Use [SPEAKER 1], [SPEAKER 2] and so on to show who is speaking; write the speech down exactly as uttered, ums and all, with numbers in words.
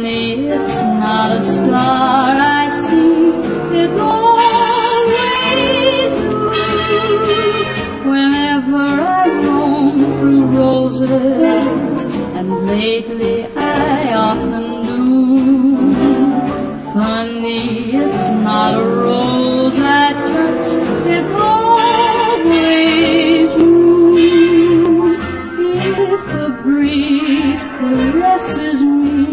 [SPEAKER 1] Funny, it's not a star I see, it's always you. Whenever I roam through roses, and lately I often do. Funny, it's not a rose I touch, it's always you. If the breeze caresses me,